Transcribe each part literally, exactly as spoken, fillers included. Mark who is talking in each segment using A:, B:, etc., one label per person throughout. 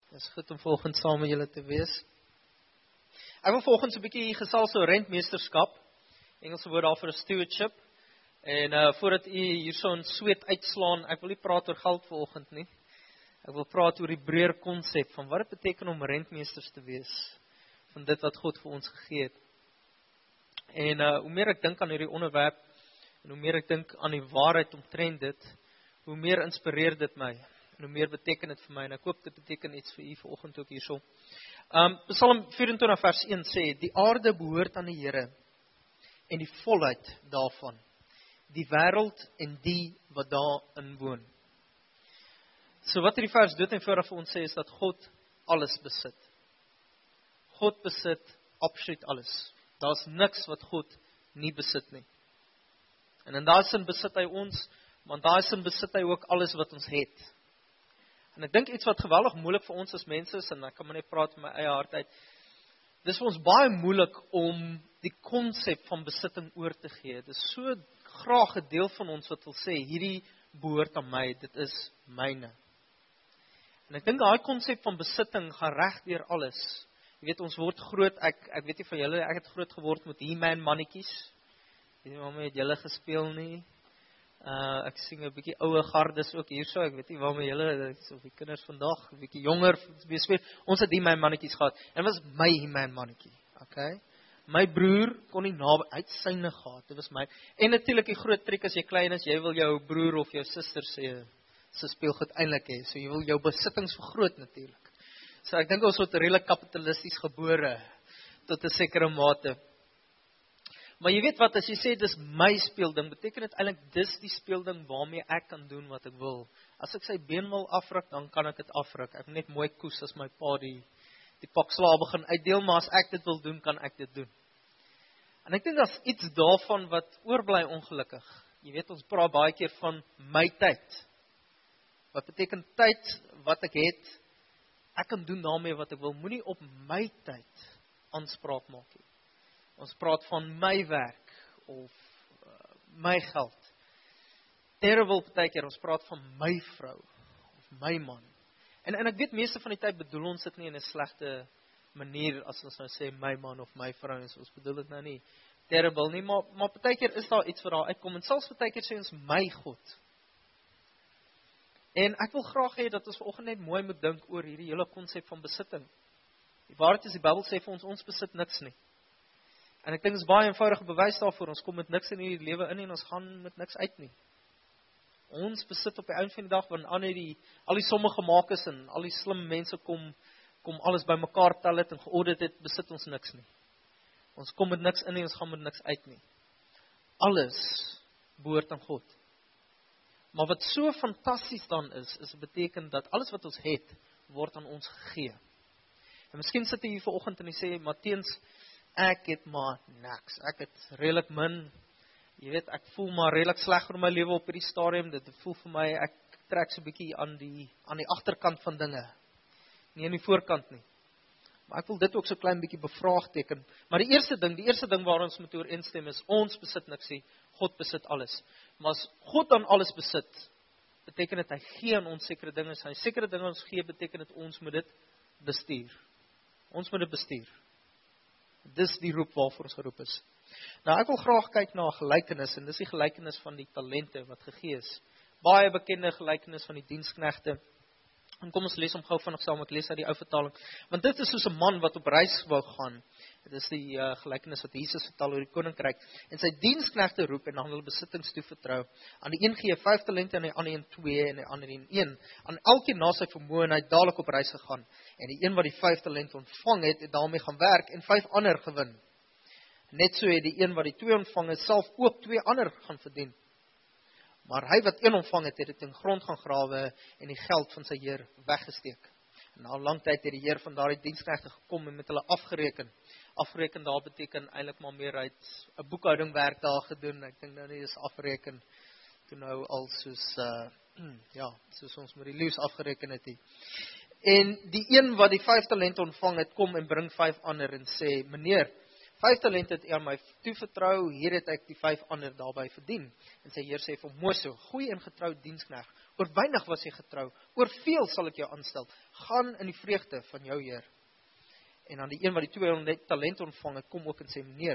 A: Dit is goed om volgende saam met julle te wees. Ek wil volgende so 'n bietjie gesels oor rentmeesterskap. Engelse woord daarvoor is stewardship. En uh, voordat u hierso in sweet uitslaan, ek wil nie praat oor geld vanoggend nie. Ek wil praat oor die breër konsep van wat dit beteken om rentmeesters te wees van dit wat God vir ons gegee het. En uh, hoe meer ek dink aan hierdie onderwerp en hoe meer ek dink aan die waarheid omtrent dit, hoe meer inspireer dit my en hoe meer beteken dit vir my en ek hoop dit beteken iets vir u vanoggend ook hierso. Um Psalm vyf-en-twintig vers een sê: Die aarde behoort aan die Here en die volheid daarvan, die wêreld en die wat daarin woon. So wat hierdie vers dood en eenvoudig vir ons sê is dat God alles besit. God besit absoluut alles. Daar's niks wat God nie besit nie. En in daai sin besit hy ons, maar in daai sin besit hy ook alles wat ons het. En ek dink iets wat geweldig moeilik vir ons as mense is, en ek kan maar net praat van my eie hart uit, dis vir ons baie moeilik om die konsep van besitting oor te gee. Dis so graag 'n deel van ons wat wil sê, hierdie behoort aan my, dit is myne. En ek dink daai konsep van besitting gaan reg deur alles. Jy weet, ons word groot, ek, ek weet nie van julle, ek het groot geword met He-Man mannetjies. Ek weet nie waarmee het julle gespeel nie. Uh, ek sien 'n bietjie ouer gardes ook hierso, ek weet nie waarmee julle, of die kinders vandag, 'n bietjie jonger, speel. Ons het He-Man mannetjies gehad, en dit was my He-Man mannetjie, okay? My broer kon nie naby, hy het syne gehad, dit was my. En natuurlik die groot triek as jy klein is, jy wil jou broer of jou suster sê, se speelgoed eintlik hê, so jy wil jou besittings vergroot natuurlik. So ek dink ons word redelik kapitalisties gebore, tot 'n sekere mate. Maar jy weet wat, as jy sê, dis my speelding, beteken dit eintlik, dis die speelding waarmee ek kan doen wat ek wil. As ek sy been wil afruk, dan kan ek dit afruk. Ek net mooi koes as my pa die, die pak slaag begin uitdeel, maar as ek dit wil doen, kan ek dit doen. En ek dink daar's iets daarvan wat oorbly ongelukkig. Jy weet, ons praat baie keer van my tyd. Wat beteken tyd wat ek het, ek kan doen daarmee wat ek wil, moenie op my tyd aanspraak maak nie. Ons praat van my werk, of uh, my geld. Terrible partykeer, ons praat van my vrou, of my man. En, en ek weet, meeste van die tyd bedoel ons dit nie in 'n slegte manier, as ons nou sê, my man of my vrou, en ons bedoel dit nou nie terrible nie, maar, maar partykeer is daar iets wat daar uitkom, en selfs partykeer sê ons, my God. En ek wil graag hê dat ons vanoggend net mooi moet dink oor hierdie hele konsep van besitting. Die waarheid is, die Bybel sê vir ons, ons besit niks nie. En ek dink dit is baie eenvoudige bewys daarvoor, ons kom met niks in hierdie lewe in en ons gaan met niks uit nie. Ons besit op die einde van die dag, wanneer al die, al die somme gemaak is en al die slim mense kom, kom alles by mekaar tel het en geaudit het, besit ons niks nie. Ons kom met niks in en ons gaan met niks uit nie. Alles behoort aan God. Maar wat so fantasties dan is, is beteken dat alles wat ons het, word aan ons gegee. En miskien sit jy hier vanoggend en jy sê, Matteens, ek het maar niks, ek het redelik min, jy weet, ek voel maar redelik sleg oor my lewe op hierdie stadium, dit voel vir my, ek trek so 'n bietjie aan die, aan die agterkant van dinge, nie aan die voorkant nie. Maar ek wil dit ook so klein bietjie bevraagteken. Maar die eerste ding, die eerste ding waar ons moet ooreenstem is, ons besit niks nie, God besit alles. Maar as God dan alles besit, beteken dit, hy gee aan ons sekere dinge, as hy sekere dinge ons gee, beteken dit, ons moet dit bestuur. Ons moet dit bestuur. Dis die roep waarvoor ons geroep is. Nou ek wil graag kyk na 'n gelykenis, en dis die gelykenis van die talente wat gegee is. Baie bekende gelykenis van die diensknegte. En kom ons lees hom gou vinnig saam, ek lees uit die ou vertaling. Want dit is soos 'n man wat op reis wou gaan. Dit is die uh, gelykenis wat Jesus vertel oor die koninkryk. En sy diensknegte roep en aan hulle besittings toevertrou. Aan die een gee vyf talente, aan die ander een twee en die ander een een. Aan elkeen na sy vermoë, en hy het dadelik op reis gegaan. En die een wat die vyf talente ontvang het, het daarmee gaan werk en vyf ander gewin. Net so het die een wat die twee ontvang het, self ook twee ander gaan verdien. Maar hy wat een ontvang het, het dit in grond gaan grawe en die geld van sy heer weggesteek. En na 'n lang tyd het die heer van daardie diensknegte gekom en met hulle afgereken. Afreken daar beteken eintlik maar meer uit 'n boekhouding werk daar gedoen. Ek dink nou nie is afreken toe nou al soos uh, ja, soos ons met die leeu's afgereken het. En die een wat die vyf talente ontvang het, kom en bring vyf ander en sê, meneer, vyf talente het u aan my toevertrou, hier het ek die vyf ander daarby verdien. En sy heer sê vir hom, mooi so, goeie en getrou dienskneg, Oor weinig was jy getrou, oor veel sal ek jou aanstel. Gaan in die vreugde van jou Heer. En dan die een wat die tweehonderd talente ontvang het, kom ook en sê, meneer,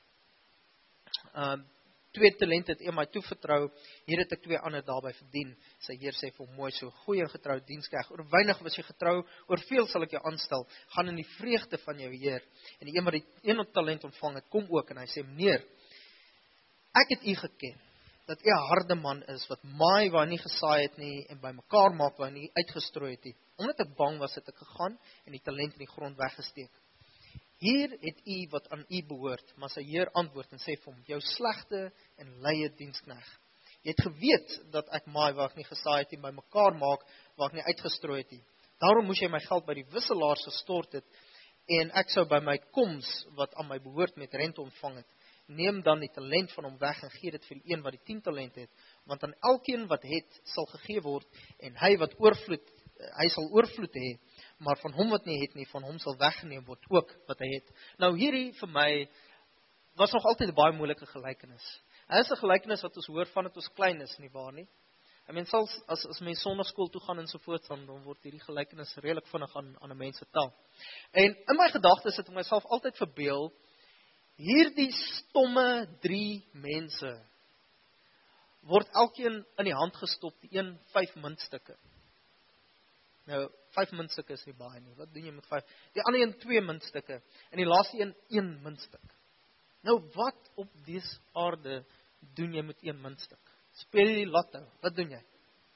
A: um, twee talente het een my toevertrou, hier het ek twee ander daarby verdien. Sy Heer sê vir hom, mooi so, goeie en getrou diensknegt, oor weinig was jy getrou, oor veel sal ek jou aanstel, gaan in die vreugde van jou Heer. En die een wat die een talent ontvang het, kom ook en hy sê, meneer, ek het u geken, dat u 'n harde man is, wat maai waar hy nie gesaai het nie, en by mekaar maak waar hy nie uitgestrooi het nie. Omdat ek bang was, het ek gegaan, en die talent in die grond weggesteek. Hier het u wat aan u behoort, maar sy Heer antwoord en sê vir hom, jou slegte en leie diensknegt. Jy het geweet, dat ek maai waar ek nie gesaai het nie, by mekaar maak waar ek nie uitgestrooi het nie. Daarom moes jy my geld by die wisselaars gestort het, en ek sou by my koms, wat aan my behoort met rente ontvang het. Neem dan die talent van hom weg en gee dit vir die een wat die tien talent het, want aan elkeen wat het, sal gegee word, en hy wat oorvloed, hy sal oorvloed hê, maar van hom wat nie het nie, van hom sal weggeneem word ook wat hy het. Nou hierdie vir my, was nog altyd 'n baie moeilike gelykenis. Hy is 'n gelykenis wat ons hoor van het ons klein is, nie waar nie? I mean, selfs as, as mens sonnaarskool toe gaan en so voort, dan word hierdie gelykenis redelik vinnig aan, aan 'n mens vertel. En in my gedagtes het ek myself altyd verbeel, hierdie stomme drie mense word elkeen in die hand gestop, die een vyf muntstukke. Nou, vyf muntstukke is nie baie nie. Wat doen jy met vyf? Die ander een twee muntstukke en die laaste een een muntstuk. Nou, wat op dese aarde doen jy met een muntstuk? Speel jy die lotto? Wat doen jy?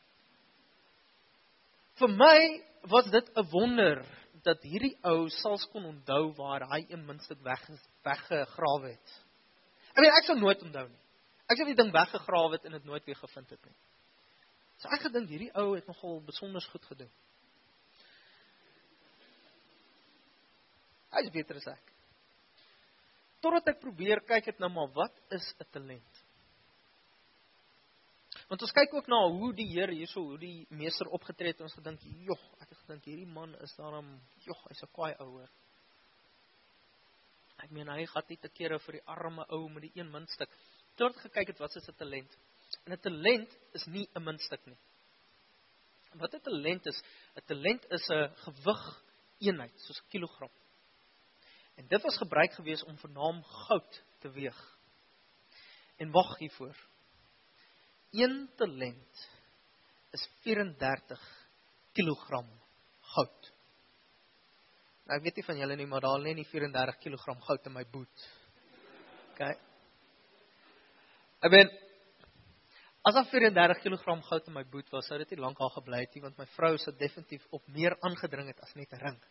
A: Vir my was dit 'n wonder dat hierdie ou sals kon onthou waar hy een muntstuk weg weggegrawe het. Ek weet, ek sou nooit onthou nie. Ek sou die ding weggegrawe het en dit nooit weer gevind het nie. So ek gedink, hierdie ou het nogal besonders goed gedoen. Hy is beter as ek. Totdat ek probeer kyk het nou maar, wat is 'n talent? Want ons kyk ook na hoe die Here hierso, hoe die meester opgetree het, en ons gedink, joh, ek het gedink, hierdie man is daarom, joh, hy's 'n kwaai ouer. Ek meen, hy gaat nie te kere vir die arme ou met die een muntstuk. Totdat gekyk het, wat is 'n talent? En 'n talent is nie 'n muntstuk nie. Wat 'n talent is? 'n Talent is 'n gewig eenheid, soos 'n kilogram. En dit was gebruik gewees om vernaam goud te weeg. En wag hiervoor. Een talent is vyf-en-dertig kilogram goud. Nou, ek weet nie van julle nie, maar daar lê nie vyf-en-dertig kilogram goud in my boet. Okay. Ek ben, as daar vyf-en-dertig kilogram goud in my boet was, sou dit nie lank al gebly het nie, want my vrou sou definitief op meer aangedring het as net 'n ring.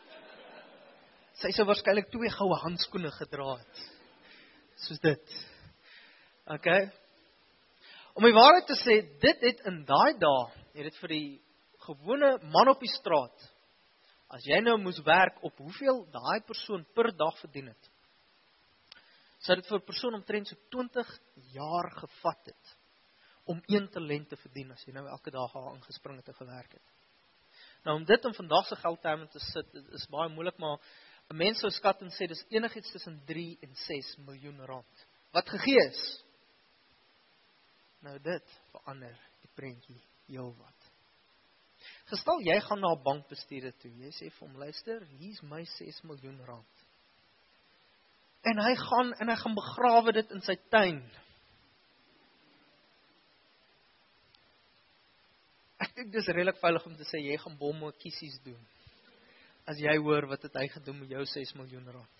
A: Sy sou waarskynlik twee goue handskoene gedra het. Soos dit. Okay. Om die waarheid te sê, dit het in daai dae, het dit vir die gewone man op die straat, as jy nou moes werk op hoeveel daai persoon per dag verdien het, sou dit vir 'n persoon omtrent so twintig jaar gevat het, om een talent te verdien, as jy nou elke dag al ingespring het en gewerk het. Nou, om dit in vandag se geldterme te sit, is baie moeilik, maar 'n mens sou skat en sê, dis enigiets tussen drie en ses miljoen rand, wat gegee is. Nou dit verander die prentjie heel wat. Gestel, jy gaan na 'n bankbestuurder toe, jy sê vir hom, luister, hier is my ses miljoen rand. En hy gaan, en hy gaan begrawe dit in sy tuin. Ek dink dis redelik veilig om te sê, jy gaan bomme kiesies doen, as jy hoor wat het hy gedoen met jou ses miljoen rand.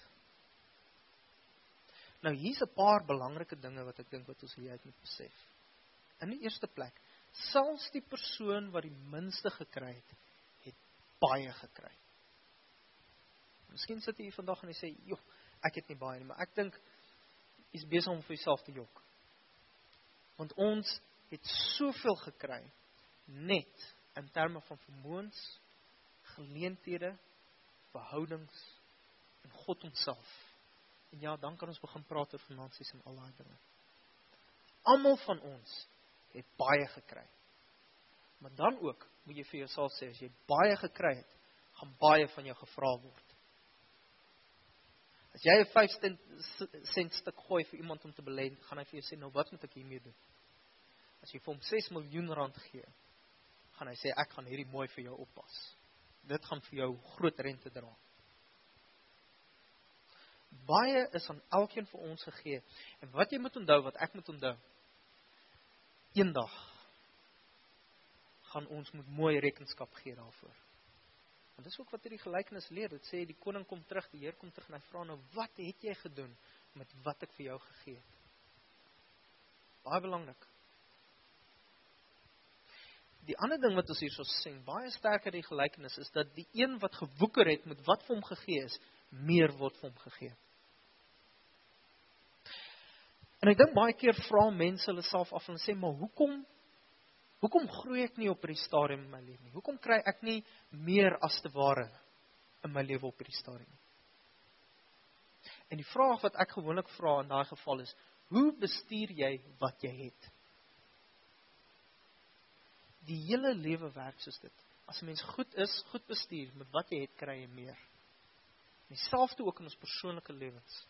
A: Nou, hier's 'n paar belangrike dinge wat ek dink wat ons hier uit moet besef. In die eerste plek, selfs die persoon wat die minste gekry het, het baie gekry. Miskien sit jy hier vandag en jy sê, joh, ek het nie baie nie, maar ek dink, jy is besig om vir jouself te jok. Want ons het soveel gekry, net in terme van vermoëns, geleenthede, verhoudings, en God onsself. En ja, dan kan ons begin praat oor finansies en al daai dinge. Almal van ons het baie gekry. Maar dan ook, moet jy vir jouself sê, as jy baie gekry het, gaan baie van jou gevra word. As jy 'n vyf sent stuk gooi vir iemand om te belê, gaan hy vir jou sê, nou wat moet ek hiermee doen? As jy vir hom ses miljoen rand gee, gaan hy sê, ek gaan hierdie mooi vir jou oppas. Dit gaan vir jou groot rente dra. Baie is aan elkeen van ons gegee. En wat jy moet onthou, wat ek moet onthou, eendag gaan ons moet mooi rekenskap gee daarvoor. En dis ook wat hierdie gelykenis leer. Dit sê, die koning kom terug, die Heer kom terug en hy vra nou, wat het jy gedoen met wat ek vir jou gegee het? Baie belangrik. Die ander ding wat ons hier so sien, baie sterker die gelykenis, is dat die een wat gewoeker het met wat vir hom gegee is, meer word vir hom gegee. En ek dink baie keer vra mense hulle self af en sê, maar hoekom, hoekom groei ek nie op hierdie stadium in my lewe nie? Hoekom kry ek nie meer as te ware in my lewe op hierdie stadium nie? En die vraag wat ek gewoonlik vra in daai geval is, hoe bestuur jy wat jy het? Die hele lewe werk soos dit. As 'n mens goed is, goed bestuur, met wat jy het, kry jy meer. Dieselfde ook in ons persoonlike lewens.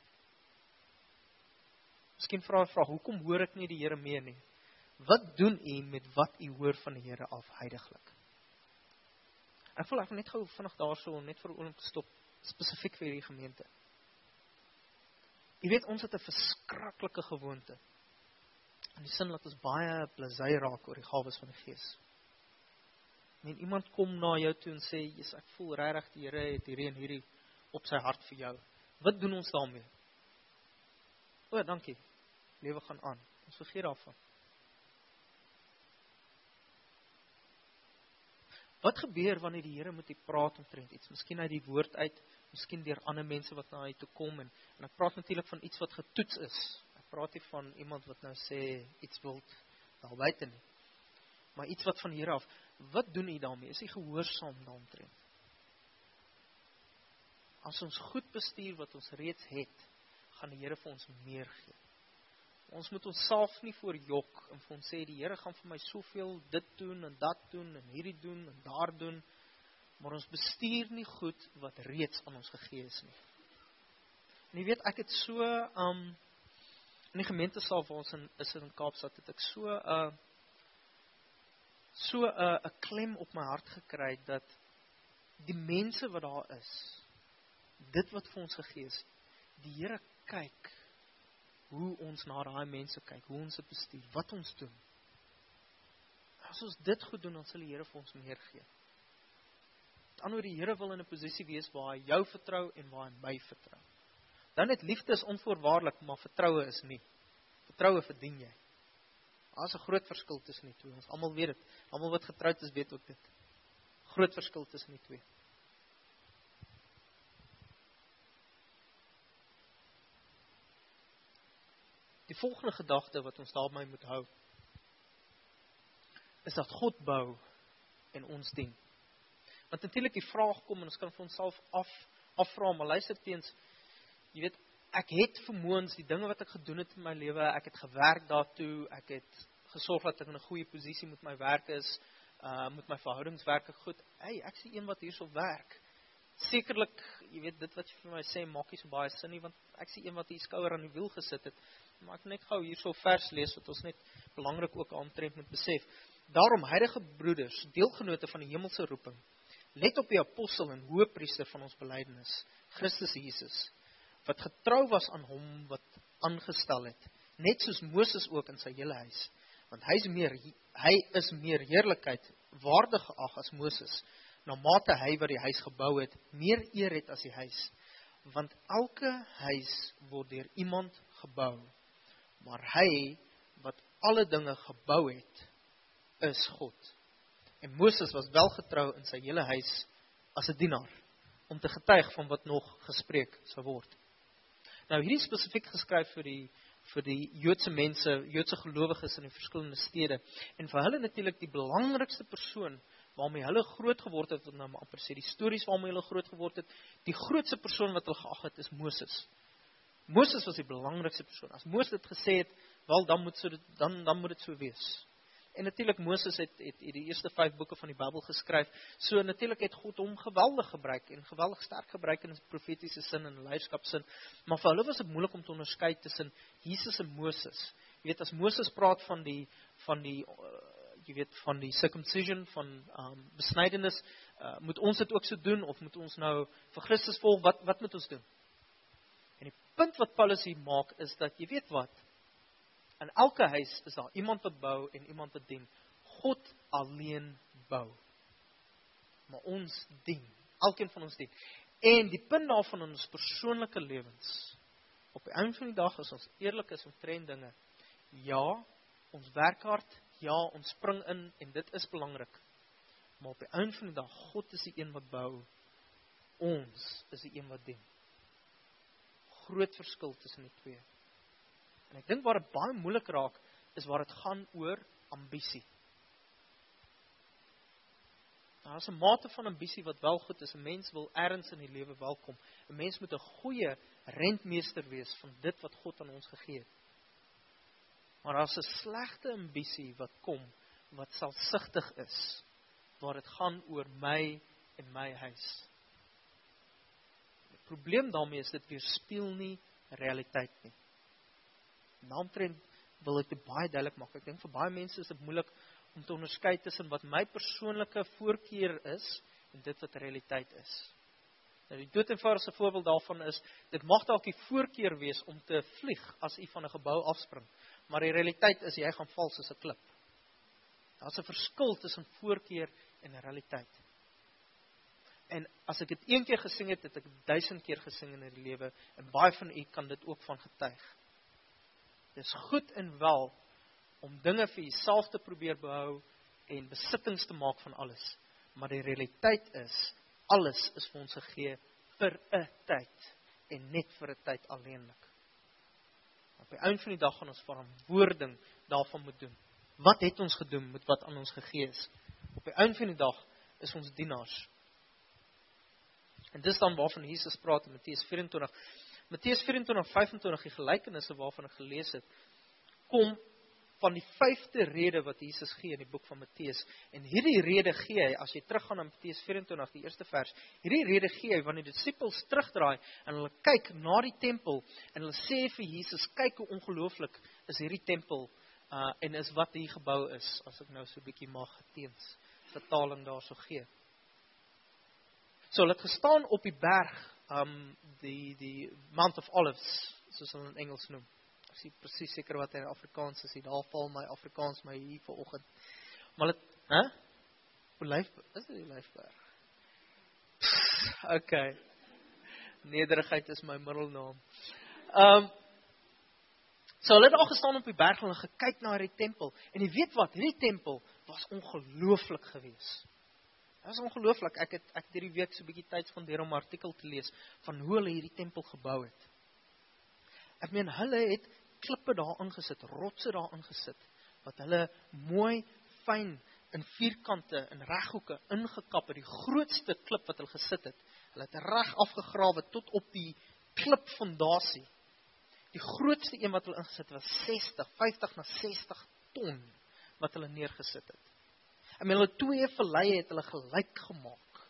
A: Miskien vra jy vraag, hoekom hoor ek nie die Here meer nie? Wat doen u met wat u hoor van die Here af huidiglik? Ek voel ek net gou vinnig daarso, net vir 'n oomblik stop, spesifiek vir hierdie gemeente. Jy weet, ons het 'n verskriklike gewoonte. In die sin dat ons baie blasey raak oor die gawes van die Gees. En iemand kom na jou toe en sê, "Jesus, ek voel regtig die Here het hierdie en hierdie op sy hart vir jou." Wat doen ons daarmee? O, dankie. Lewe gaan aan. Ons vergeet daarvan. Wat gebeur wanneer die Here met u praat omtrent iets? Miskien uit die woord uit, miskien deur ander mense wat na u toe kom en en ek praat natuurlik van iets wat getoets is. Ek praat nie van iemand wat nou sê iets wild daar buite nie. Maar iets wat van hier af. Wat doen u daarmee? Is u gehoorsaam daaromtrent? As ons goed bestuur wat ons reeds het, gaan die Here vir ons meer gee. Ons moet ons self nie voorjok en vir ons sê, die Here gaan vir my soveel dit doen en dat doen en hierdie doen en daar doen, maar ons bestuur nie goed wat reeds aan ons gegee is nie. En jy weet, ek het so, um, in die gemeentesaal waar ons in, is in Kaapstad, het ek so, uh, so 'n uh, 'n klem op my hart gekry, dat die mense wat daar is, dit wat vir ons gegee is, die Here kyk, hoe ons na daai mense kyk, hoe ons dit bestuur, wat ons doen. As ons dit goed doen, dan sal die Here vir ons meer gee. Met ander woorde, die Here wil in 'n posisie wees waar hy jou vertrou en waar hy my vertrou. Dan het liefde is onvoorwaardelik, maar vertroue is nie. Vertroue verdien jy. Daar is 'n groot verskil tussen die twee. Ons almal weet dit. Almal wat getroud is, weet ook dit. Groot verskil tussen die twee. Die volgende gedagte wat ons daarmee moet hou, is dat God bou en ons dien. Want natuurlik die vraag kom, en ons kan vir onsself af, afvra, maar luister teens, jy weet, ek het vermoëns, die dinge wat ek gedoen het in my lewe, ek het gewerk daartoe, ek het gesorg dat ek in 'n goeie posisie met my werk is, uh, met my verhoudingswerke goed. Hey, ek sien een wat hierso werk. Sekerlik, jy weet, dit wat jy vir my sê, maak nie so baie sin nie, want ek sien een wat hier skouer aan die wiel gesit het. Maar ek net gou hierso vers lees, wat ons net belangrik ook aantref moet besef. Daarom, heilige broeders, deelgenote van die hemelse roeping, let op die apostel en hoëpriester van ons belydenis, Christus Jesus, wat getrou was aan hom wat aangestel het, net soos Moses ook in sy hele huis, want hy is meer, hy is meer heerlikheid waardig geag as Moses, na mate hy wat die huis gebou het, meer eer het as die huis, want elke huis word deur iemand gebou, maar hy wat alle dinge gebou het, is God. En Moses was wel getrou in sy hele huis as 'n dienaar, om te getuig van wat nog gespreek sou word. Nou hierdie spesifiek geskryf vir die vir die Joodse mense, Joodse gelowiges in die verskillende stede, en vir hulle natuurlik die belangrikste persoon waarmee hulle groot geword het, nou maar amper sê, die stories waarmee hulle groot geword het, die grootste persoon wat hulle geag het, is Moses. Moses was die belangrikste persoon. As Moses dit gesê het, wel, dan moet, so dit, dan, dan moet dit so wees. En natuurlik, Moses het, het, het die eerste vyf boeke van die Bybel geskryf, so natuurlik het God hom geweldig gebruik, en geweldig sterk gebruik in 'n profetiese sin en leierskapsin, maar vir hulle was dit moeilik om te onderskei tussen Jesus en Moses. Jy weet, as Moses praat van die, van die uh, jy weet van die circumcision van um, besnydenis, uh, moet ons dit ook so doen of moet ons nou vir Christus volg? Wat wat moet ons doen? En die punt wat Paulus hier maak is dat jy weet wat? In elke huis is daar iemand wat bou en iemand wat dien. God alleen bou. Maar ons dien. Elkeen van ons dien. En die punt daarvan in ons persoonlike lewens, op die einde van die dag, as ons eerlik is omtrent dinge, ja, ons werk hard, ja, ons spring in, en dit is belangrik. Maar op die einde van die dag, God is die een wat bou, ons is die een wat dien. Groot verskil tussen die twee. En ek dink waar dit baie moeilik raak, is waar dit gaan oor ambisie. Daar is 'n mate van ambisie wat wel goed is. 'n Mens wil ergens in die lewe welkom. 'n Mens moet 'n goeie rentmeester wees van dit wat God aan ons gegee het. Maar daar is 'n slegte ambisie wat kom, wat selfsugtig is, waar dit gaan oor my en my huis. Die probleem daarmee is, dit weerspieël nie realiteit nie. Naamtrend wil ek dit baie duidelik maak. Ek dink vir baie mense is dit moeilik om te onderskei tussen wat my persoonlike voorkeur is en dit wat realiteit is. Nou die dood eenvoudigste voorbeeld daarvan is, dit mag dalk die voorkeur wees om te vlieg as u van 'n gebou afspring, maar die realiteit is jy gaan val soos 'n klip. Daar's 'n verskil tussen voorkeur en realiteit. En as ek dit een keer gesing het, het ek duisend keer gesing in die lewe, en baie van u kan dit ook van getuig. Dit is goed en wel om dinge vir jouself te probeer behou en besittings te maak van alles. Maar die realiteit is, alles is vir ons gegee vir 'n tyd en net vir 'n tyd alleenlik. Op die einde van die dag gaan ons verantwoording daarvan moet doen. Wat het ons gedoen met wat aan ons gegee is? Op die einde van die dag is ons dienaars. En dis dan waarvan Jesus praat in Matteus vyf en twintig. Matteus vyf en twintig, vyf en twintig, die gelykenisse waarvan ek gelees het, kom van die vyfde rede wat Jesus gee in die boek van Matteus. En hierdie rede gee hy, as jy teruggaan na Matteus vyf en twintig, die eerste vers, hierdie rede gee hy, wanneer die disippels terugdraai, en hulle kyk na die tempel, en hulle sê vir Jesus, kyk hoe ongelooflik is hierdie tempel, uh, en is wat hier gebou is, as ek nou so 'n bietjie mag teens vertaling daar so gee. So, hulle het gestaan op die berg, um, die, die Mount of Olives, soos hulle in Engels noem. Ek sien presies seker wat hy in Afrikaans is, daar val my Afrikaans my hier vanoggend. Maar het, hè? Olyfberg, is dit die Olyfberg? Okay. Nederigheid is my middelnaam. Um, so hulle het al gestaan op die berg en gekyk na hierdie tempel. En jy weet wat, hierdie tempel was ongelooflik geweest. Dit was ongelooflik. Ek het ek hierdie week so 'n bietjie tyd spandeer om 'n artikel te lees van hoe hulle hierdie tempel gebou het. Ek meen, hulle het klippe daar ingesit, rotse daar ingesit, wat hulle mooi, fyn, in vierkante, in reghoeke, ingekap het, die grootste klip wat hulle gesit het. Hulle het reg afgegrawe tot op die klipfondasie. Die grootste een wat hulle ingesit was sestig, vyftig na sestig ton, wat hulle neergesit het. En met hulle twee valleie het hulle gelyk gemaak.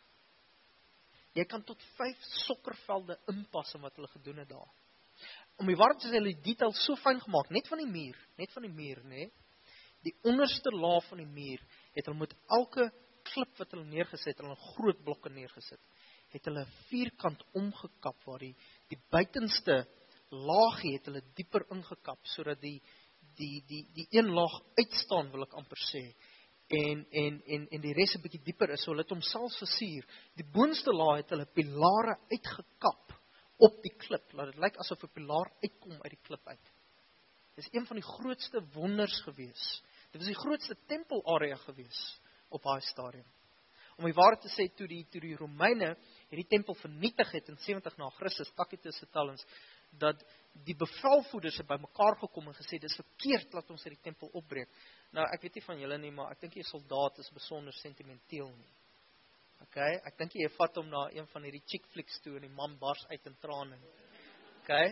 A: Jy kan tot vyf sokkervelde inpas in wat hulle gedoen het daar. Om die waarheid te sê, hulle die detail so fyn gemaak, net van die muur, net van die muur, nee. Die onderste laag van die muur, het hulle met elke klip wat hulle neergesit, hulle groot blokke neergesit, het hulle vierkant omgekap, waar die, die buitenste laagie het hulle dieper ingekap, sodat die, die, die, die een laag uitstaan, wil ek amper sê, en, en, en, en die res 'n bietjie dieper is, so hulle het hom selfs versier. Die boonste laag het hulle pilare uitgekap, op die klip, laat dit lyk asof 'n pilaar uitkom uit die klip uit. Dit is een van die grootste wonders gewees. Dit was die grootste tempelarea gewees op daai stadium. Om die waarheid te sê, toe die, toe die Romeine hierdie tempel vernietig het in sewentig na Christus, Tacitus vertel ons, dat die bevelvoerders het by mekaar gekom en gesê, dis verkeerd, laat ons hierdie tempel opbreek. Nou, ek weet nie van julle nie, maar ek dink die soldaat is besonder sentimenteel nie. Okay, ek dink jy vat hom na een van hierdie chick flicks toe en die man bars uit in trane. Okay.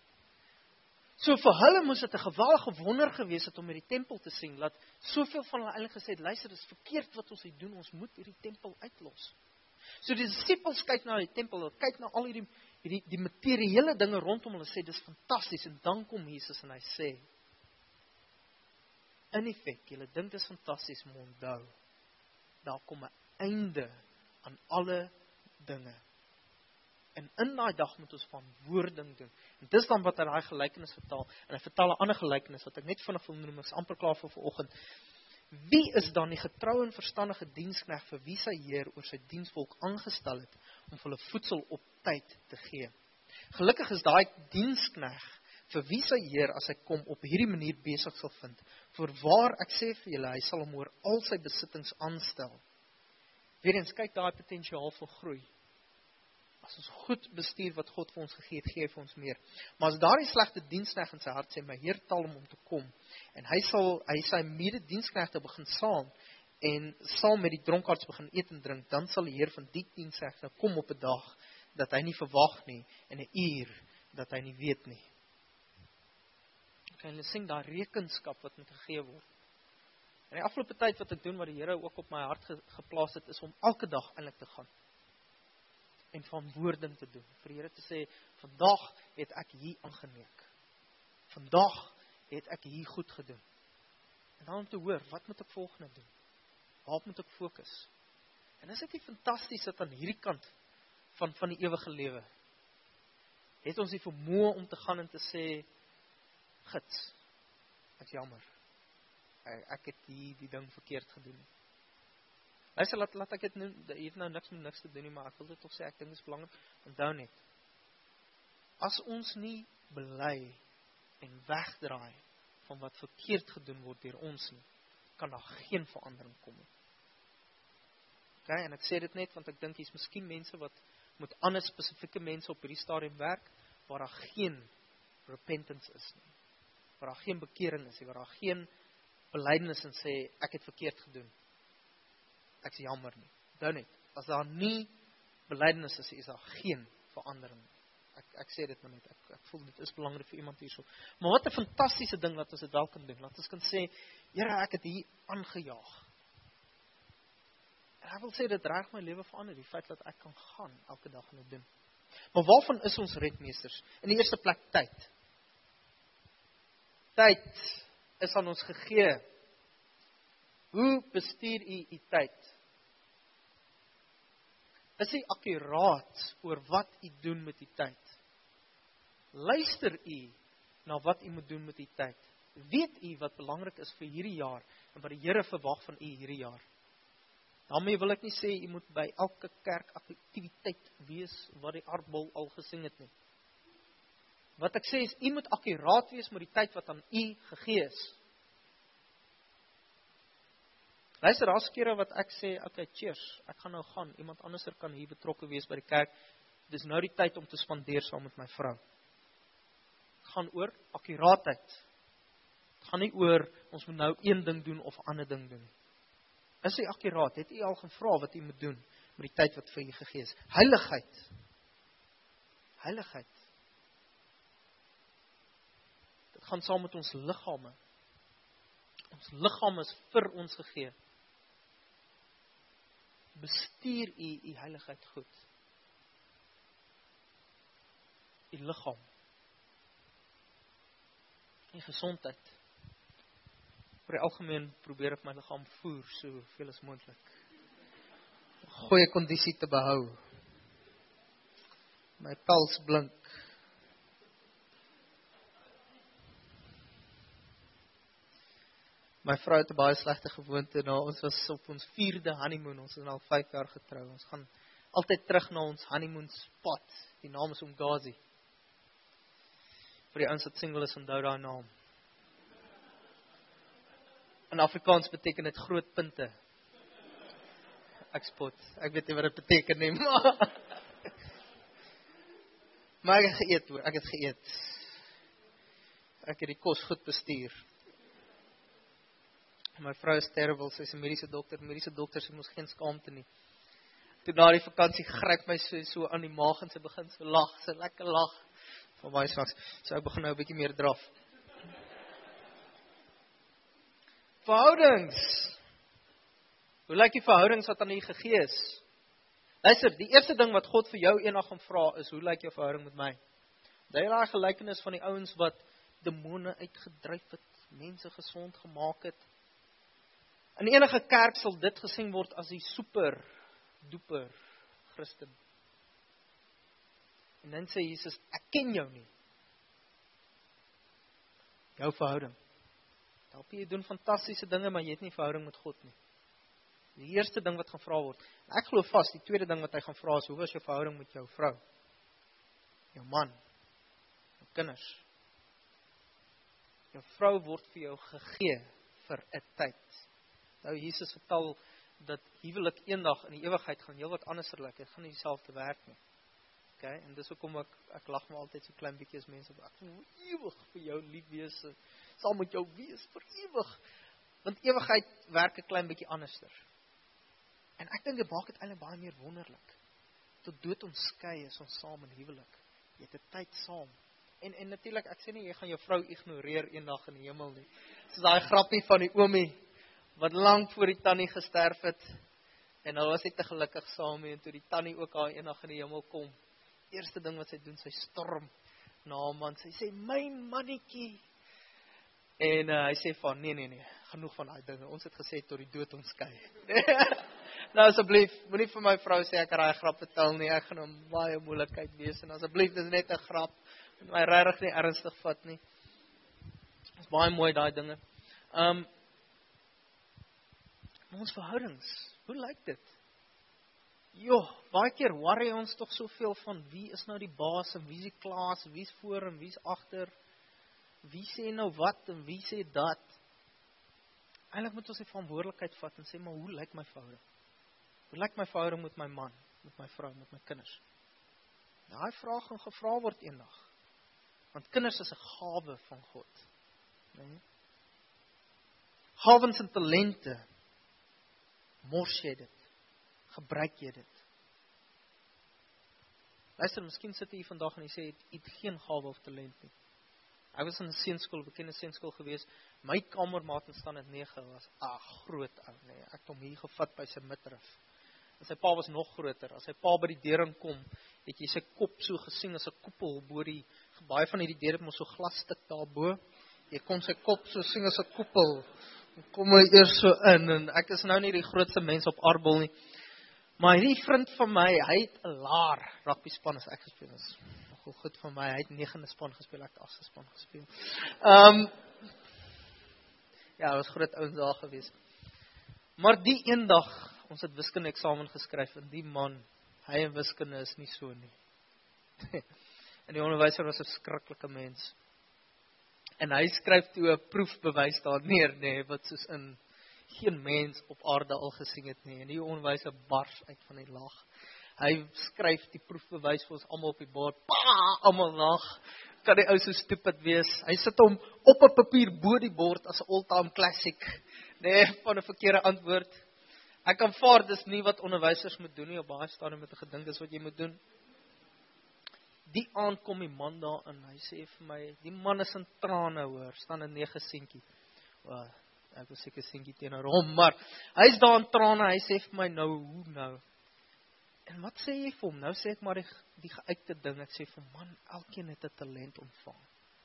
A: So vir hulle moes dit 'n geweldige wonder gewees het om hierdie tempel te sien, dat soveel van hulle eintlik gesê het, luister, dis verkeerd wat ons hier doen, ons moet hierdie tempel uitlos. So die disippels kyk na die tempel, hulle kyk na al hierdie hierdie die materiële dinge rondom hulle, sê dis fantasties, en dan kom Jesus en hy sê, in effek, julle dink dit is fantasties, maar onthou, daar kom 'n einde aan alle dinge. En in daai dag moet ons verantwoording doen. En dis dan wat hy daai gelykenis vertaal. En hy vertaal 'n ander gelykenis wat ek net vinnig wil noem, ek is amper klaar vir vanoggend. Wie is dan die getroue en verstandige diensknegt vir wie sy Heer oor sy diensvolk aangestel het om hulle voedsel op tyd te gee? Gelukkig is daai diensknegt vir wie sy Heer as hy kom op hierdie manier besig sal vind. Voorwaar ek sê vir julle, hy sal hom oor al sy besittings aanstel. Weereens kyk daai potensiaal vir groei. As ons goed bestuur wat God vir ons gegee het, gee hy vir ons meer. Maar as daardie slegte diensknegt in sy hart sê, my Heer tel hom om te kom, en hy sal hy sy mede-diensknegte begin saam, en sal met die dronkaards begin eet en drink, dan sal die Heer van die diensknegte kom op 'n dag, dat hy nie verwag nie, en 'n uur, dat hy nie weet nie. Kan julle sien daar rekenskap wat moet gegee word. In die afgelope tyd wat ek doen, wat die Here ook op my hart ge, geplaas het, is om elke dag eintlik te gaan. En verantwoording te doen. Vir die Here te sê, vandag het ek hier aangeneek. Vandag het ek hier goed gedoen. En dan om te hoor, wat moet ek volgende doen? Waar moet ek fokus? En is dit nie fantasties dat aan hierdie kant van, van die ewige lewe, het ons die vermoë om te gaan en te sê, gids, ek jammer, ek, ek het die, die ding verkeerd gedoen. Luister, laat, laat ek het nou, jy het nou niks met niks te doen nie, maar ek wil dit toch sê, ek dink dit is belangrik, onthou net, as ons nie bely en wegdraai van wat verkeerd gedoen word deur ons nie, kan daar geen verandering kom nie. Okay, en ek sê dit net, want ek dink, hier is miskien mense wat met ander spesifieke mense op hierdie stadium werk, waar daar geen repentance is nie, waar daar geen bekering is nie, waar daar geen belydenis en sê, ek het verkeerd gedoen. Ek is jammer nie. Onthou net, as daar nie belydenis is, is daar geen verandering. Ek, ek sê dit maar net, ek, ek voel dit is belangrik vir iemand hierso. Maar wat 'n fantastiese ding wat ons dit wel kan doen. Laat ons kan sê, Here, ek het hier aangejaag. En ek wil sê, dit reg my lewe verander, die feit dat ek kan gaan, elke dag en dit doen. Maar waarvan is ons redmeesters? In die eerste plek, tyd. Tyd is aan ons gegee. Hoe bestuur u u tyd? Is u akkuraat oor wat u doen met die tyd? Luister u na wat u moet doen met die tyd? Weet u wat belangrik is vir hierdie jaar en wat die Here verwag van u hierdie jaar? Daarmee wil ek nie sê u moet by elke kerkaktiwiteit wees wat die aardbol al gesing het nie. Wat ek sê is, u moet akkuraat wees met die tyd wat aan u gegee is. Luister, daar's kere wat ek sê, okay, cheers, ek gaan nou gaan, iemand anderser kan hier betrokke wees by die kerk, dis nou die tyd om te spandeer saam met my vrou. Het gaan oor akkuraatheid. Het gaan nie oor, ons moet nou een ding doen of ander ding doen. Is u akkuraat? Het u al gevra wat u moet doen met die tyd wat vir u gegee is? Heiligheid. Heiligheid. Dit gaan saam met ons liggame. Ons liggaam is vir ons gegee. Bestuur u u heiligheid goed. U liggaam. U gesondheid. Vir die algemeen probeer ek my liggaam voer so veel as moontlik. Goeie kondisie te behou. My puls blink. My vrou het 'n baie slegte gewoonte, nou ons was op ons vierde honeymoon, ons is al vyf jaar getrou, ons gaan altyd terug na ons honeymoon spot, die naam is Umgazi. Vir die ouens wat single is, onthou daai naam. In Afrikaans beteken dit groot punte. Ek spot, ek weet nie wat dit beteken nie, maar maar ek het geëet hoor, ek het geëet. Ek het die kos goed bestuur. My vrou is terrible, sy is 'n mediese dokter, mediese dokter sê mos geen skaamte nie. Toe na die vakansie gryp my so, so aan die maag en sy begin so lag, sy lekker lag. Van baie snaaks, so ek begin nou 'n bietjie meer draf. Verhoudings. Hoe lyk die verhoudings wat aan u gegee is? Luister, die eerste ding wat God vir jou eendag gaan vra is, hoe lyk jou verhouding met my? Daai daai gelykenis van die ouens wat demone uitgedryf het, mense gesond gemaak het. In enige kerk sal dit gesien word as die super, duper Christen. En dan sê Jesus, ek ken jou nie. Jou verhouding. Help jy doen fantastiese dinge, maar jy het nie verhouding met God nie. Die eerste ding wat gaan vra word. Ek glo vas, die tweede ding wat hy gaan vra is, hoe was jou verhouding met jou vrou? Jou man? Jou kinders? Jou vrou word vir jou gegee vir 'n tyd. Nou Jesus vertel dat huwelik eendag in die ewigheid gaan heel wat anders lyk. Dit gaan nie dieselfde werk nie. Okay, en dis hoekom ek ek lag maar altyd so klein bietjie as mense ek wil ewig vir jou lief wees, sal met jou wees vir ewig. Want ewigheid werk 'n klein bietjie anderster. En ek dink dit maak dit eintlik baie meer wonderlik. Tot dood ons skei is ons saam in huwelik. Jy het 'n tyd saam. En en natuurlik ek sê nie jy gaan jou vrou ignoreer eendag in die hemel nie. Soos daai grappie van die oomie wat lank voor die tannie gesterf het en hulle was net te gelukkig saam en toe die tannie ook haar eendag in die hemel kom. Eerste ding wat sy doen, sy storm na haar man. Sy sê, my mannetjie. En uh, hy sê van, nee, nee, nee, genoeg van daai dinge. Ons het gesê, tot die dood ons skei. Nou asseblief, moenie vir my vrou sê, ek het daai grap vertel nie, ek gaan hom baie moeilikheid wees. En asseblief, dis net 'n grap. Moet my regtig nie ernstig vat nie. Dis baie mooi daai dinge. Um, ons verhoudings, hoe lyk dit? Jo, baie keer worry ons tog soveel van wie is nou die baas en wie is die klaas, wie is voor en wie is agter, wie sê nou wat en wie sê dat. Eintlik moet ons die verantwoordelikheid vat en sê, maar hoe lyk my verhouding? Hoe lyk my verhouding met my man, met my vrou, met my kinders? Daai vraag gaan gevra word eendag. Want kinders is 'n gawe van God. Nee? Gawens en talente, mors jy dit? Gebruik jy dit? Luister, miskien sit jy vandag en jy sê, jy het geen gawe of talent nie. Ek was in 'n seunskool, bekende seunskool gewees. My kamermaat in standaard nege was 'n groot ou, nee. Ek het hom hier gevat by sy middelrif. En sy pa was nog groter. As sy pa by die deur kom, het jy sy kop so gesien as 'n koepel bo die, baie van hierdie deure het mos so glasstuk daarbo. Jy kon sy kop so sien as 'n koepel. En kom hy eers so in en ek is nou nie die grootste mens op aardbol nie. Maar hierdie vriend van my, hy het 'n laar rugby span as ek gespeel is. Nogal goed van my, hy het negende span gespeel, ek het agste span gespeel. Ehm um, Ja, dit was groot ouens daar gewees. Maar die eendag, ons het wiskunde eksamen geskryf en die man, hy en wiskunde is nie so nie. En die onderwyser was 'n verskriklike mens. En hy skryf toe 'n proefbewys daar neer, nee, wat soos in geen mens op aarde al gesien het nie. En die onderwyser bars uit van die lag. Hy skryf die proefbewys vir ons almal op die bord. Pa, almal lag. Kan die ou so stupid wees. Hy sit hom op 'n papier bo die bord as 'n all-time classic. Nee, van 'n verkeerde antwoord. Ek aanvaar dis nie wat onderwysers moet doen nie, op baie stadium met 'n gedink dis wat jy moet doen. Die aand kom die man daar in. Hy sê vir my, die man is in trane hoor, staan 'n nege seentjie. Well, ek was seker seentjie teenoor hom, maar hy is daar in trane. Hy sê vir my nou, hoe nou? En wat sê jy vir hom? Nou sê ek maar die, die geuite ding. Ek sê vir hom, man, elkeen het 'n talent ontvang.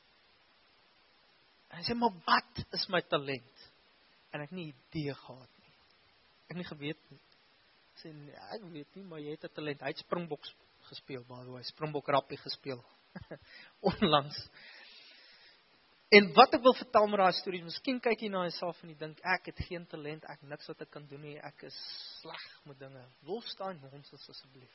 A: En hy sê, maar wat is my talent? En ek het nie idee gehad nie. Ek het nie geweet nie. Ek sê, nee, ek weet nie, maar jy het 'n talent. Hy het Springbok gespeel, by the way, Springbok rugby gespeel. Onlangs. En wat ek wil vertel met daai stories, miskien kyk jy na jouself en jy dink, ek het geen talent, ek niks wat ek kan doen nie, ek is sleg met dinge. Los daai nonsens asseblief.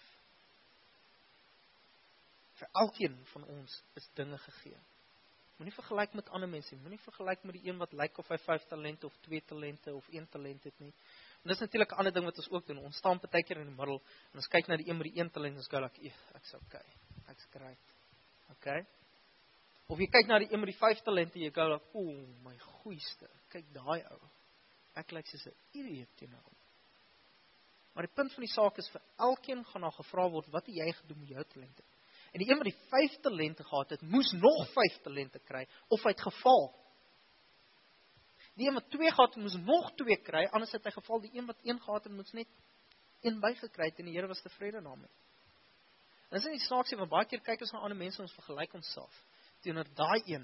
A: Vir elkeen van ons is dinge gegee. Moenie vergelyk met ander mense nie, moenie vergelyk met die een wat lyk of hy vyf talente of twee talente of een talent het nie. En dis natuurlik 'n ander ding wat ons ook doen. Ons staan partykeer in die middel en ons kyk na die een met die een talent en ons gou like, ek's okay. Ek's great. Okay? Of jy kyk na die een met die vyf talente, jy gou like, o, my goeieste, kyk daai ou. Ek lyk soos 'n idioot teenoor hom. Maar die punt van die saak is vir elkeen gaan daar gevra word, wat het jy gedoen met jou talente? En die een wat die vyf talente gehad het, moes nog vyf talente kry of hy het gefaal. Die een wat twee gehad het, moes nog twee kry, anders het hy geval. Die een wat een gehad het, moes net een bygekry het en die Here was tevrede daarmee. En dis nie snaaks nie, want baie keer kyk ons na ander mense en ons vergelyk onsself teenoor daai een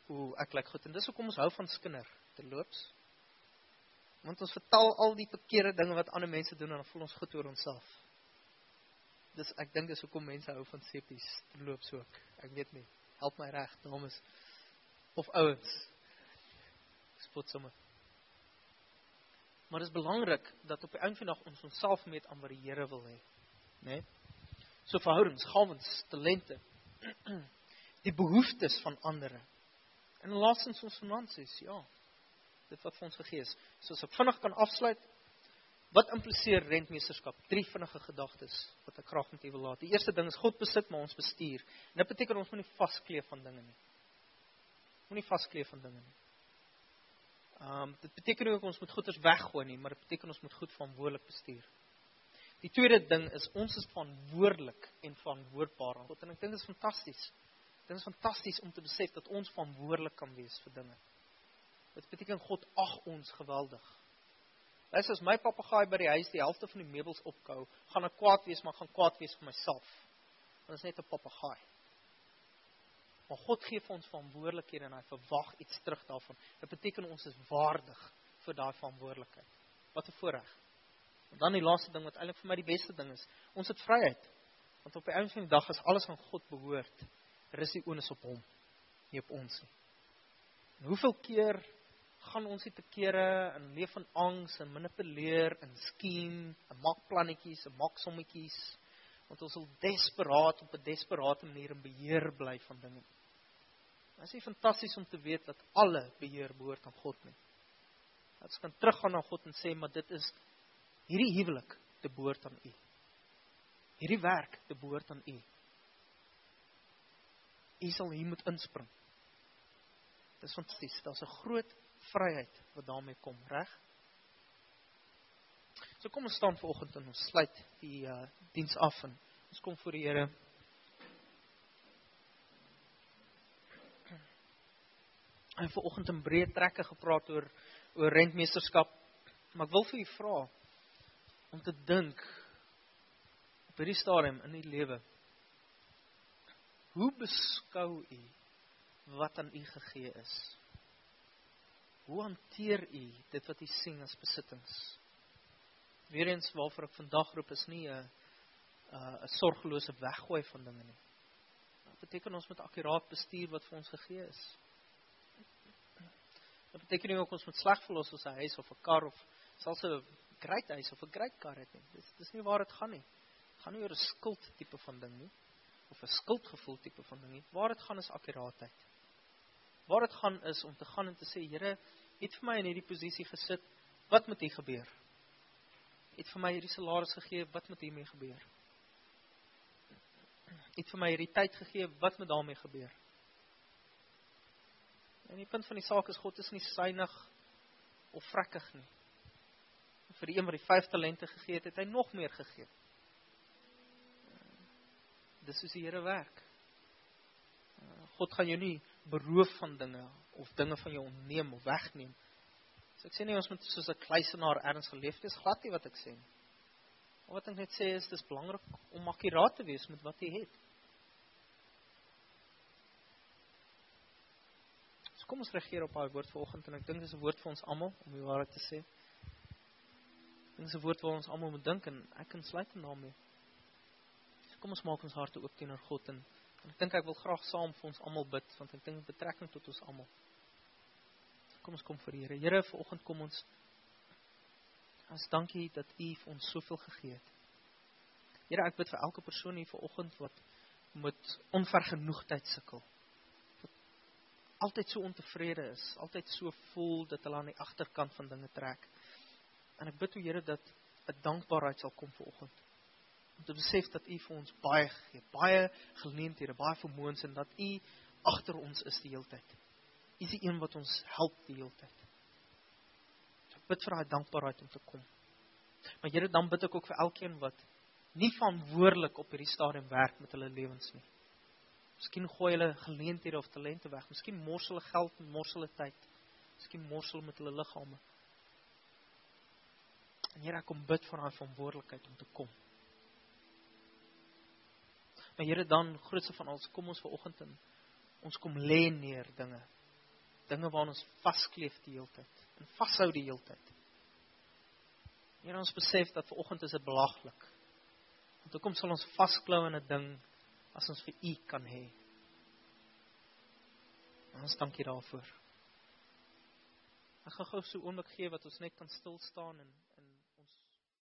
A: Oeh, ek lyk goed. En dis hoekom ons hou van skinder, terloops. Want ons vertel al die verkeerde dinge wat ander mense doen, en dan voel ons goed oor onsself. Dus ek dink dis hoekom mense hou van seppies, terloops ook. Ek weet nie, help my reg, dames. Of ouens. Spot sommer. Maar dit is belangrik, dat op die eind van die dag ons onsself meet aan wat die Here wil hê. Nee? So verhoudings, gawens, talente, die behoeftes van ander. En laastens ons finansies, ja. Dit wat vir ons gegee is. So as ek vinnig kan afsluit, wat impliseer rentmeesterskap? Drie vinnige gedagtes wat ek graag met u wil laat. Die eerste ding is God besit, maar ons bestuur. En dit beteken ons moet nie vaskleef van dinge nie. Moet nie vaskleef van dinge nie. Um, dit beteken ook ons moet goeders weggooi nie, maar dit beteken ons moet goed verantwoordelik bestuur. Die tweede ding is, ons is verantwoordelik en verantwoordbaar aan God. En ek dink dit is fantasties. Dit is fantasties om te besef dat ons verantwoordelik kan wees vir dinge. Dit beteken God ag ons geweldig. Luister, as my papegaai by die huis die helfte van die meubels opkou, gaan ek kwaad wees, maar ek gaan kwaad wees vir myself. Want dit is net 'n papegaai. Maar God gee vir ons verantwoordelikhede en hy verwag iets terug daarvan. Dit beteken ons is waardig vir daai verantwoordelikheid. Wat 'n voorreg. En dan die laaste ding wat eintlik vir my die beste ding is, ons het vryheid. Want op die einde van die dag is alles aan God behoort. Rus die onus op hom, nie op ons nie. En hoeveel keer gaan ons nie te kere en leef in angs en manipuleer en skien en maak plannetjies en maak sommetjies, want ons wil desperaat op 'n desperate manier in beheer bly van dinge. Dit is nie fantasties om te weet dat alle beheer behoort aan God nie. Dat ons kan teruggaan na God en sê, maar dit is hierdie huwelik, dit behoort aan U. Hierdie werk, dit behoort aan U. U sal hier moet inspring. Dit is fantasties, daar is 'n groot vryheid wat daarmee kom, reg? So kom ons staan vanoggend en ons sluit die uh, diens af en ons kom voor die Here. En vanoggend in breë trekke gepraat oor oor rentmeesterskap, maar ek wil vir u vra om te dink op hierdie stadium in u lewe. Hoe beskou u wat aan u gegee is? Hoe hanteer u dit wat u sien as besittings? Weereens waarvoor ek vandag roep is nie 'n 'n sorgelose weggooi van dinge nie. Dit beteken ons moet akkuraat bestuur wat vir ons gegee is. Dit beteken nie ook ons moet sleg voel as ons 'n huis of 'n kar of selfs 'n great huis of 'n great kar het nie. Dis dis nie waar dit gaan nie. Dit gaan nie oor 'n skuld tipe van ding nie of 'n skuldgevoel tipe van ding nie. Waar dit gaan is akkuraatheid. Waar dit gaan is om te gaan en te sê, Here, het vir my in hierdie posisie gesit, wat moet hier gebeur? Het vir my hierdie salaris gegee, wat moet hiermee gebeur? Het vir my hierdie tyd gegee, wat moet daarmee gebeur? En die punt van die saak is, God is nie synig of vrekkig nie. Vir die een wat die vyf talente gegee het, het hy nog meer gegee. Dis soos die Here werk. God gaan jou nie beroof van dinge, of dinge van jou ontneem of wegneem. So ek sê nie, ons moet soos 'n kluisenaar ergens geleef, dis glad nie wat ek sê nie. Wat ek net sê is, dis belangrik om akkuraat te wees met wat jy het. So kom ons reageer op daai woord vanoggend, en ek dink dis 'n woord vir ons almal, om die waarheid te sê. Ek dink dis 'n woord waar ons almal moet dink, en ek kan sluit en daarmee. So kom ons maak ons harte oop teenoor God, en, en ek dink ek wil graag saam vir ons almal bid, want ek dink betrekking tot ons almal. Kom ons kom vir die Here. Here, vanoggend kom ons, ons dankie dat U vir ons soveel gegee het. Here, ek bid vir elke persoon hier vanoggend wat met onvergenoegdheid sukkel. Wat altyd so ontevrede is, altyd so voel dat hulle aan die agterkant van dinge trek. En ek bid, o Here, dat 'n dankbaarheid sal kom vanoggend. Om te besef dat U vir ons baie gegee, baie geleenthede, baie vermoëns, en dat U agter ons is die hele tyd. U is die een wat ons help die hele tyd. So ek bid vir daai dankbaarheid om te kom. Maar Here, dan bid ek ook vir elkeen wat nie verantwoordelik op hierdie stadium werk met hulle lewens nie. Miskien gooi hulle geleenthede of talente weg. Miskien mors hulle geld en mors hulle tyd. Miskien mors hulle met hulle liggame. En Here, ek kom bid vir daai verantwoordelikheid om te kom. Maar Here, dan grootste van alles, kom ons vanoggend in. Ons kom lê neer dinge dinge waaraan ons vaskleef die hele tyd en vashou die hele tyd. Here, ons besef dat vanoggend is dit belaglik. Want hoekom sal ons vasklou in 'n ding as ons vir U kan hê? En ons dankie daarvoor. Ek gaan gou so 'n oomblik gee wat ons net kan stil staan en